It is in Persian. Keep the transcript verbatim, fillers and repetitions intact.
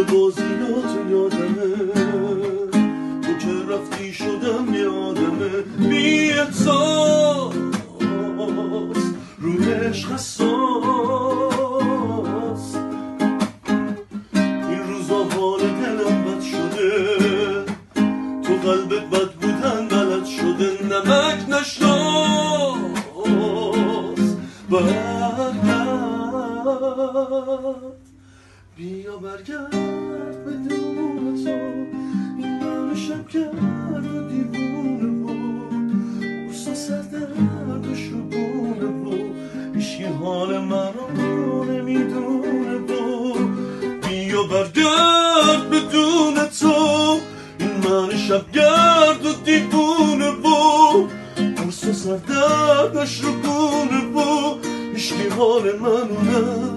بازیاتو یادمه، تو که رفتی شدم یادمه. بی احساس رو عشق حساس، این روزا حال دلم بد شده، تو قلبت بد بودن بلد شده. نمک نشناس برگرد، بیا برگرد بدون تو. این من شبگرد و دیوونه بود، قرص و سردرد و شبونه بود، هیچکی حال من رو نمیدونه بود. بیا برگرد بدون تو. این من شبگرد و دیوونه بود، قرص و سردرد و شبونه بود، هیچکی حال من رو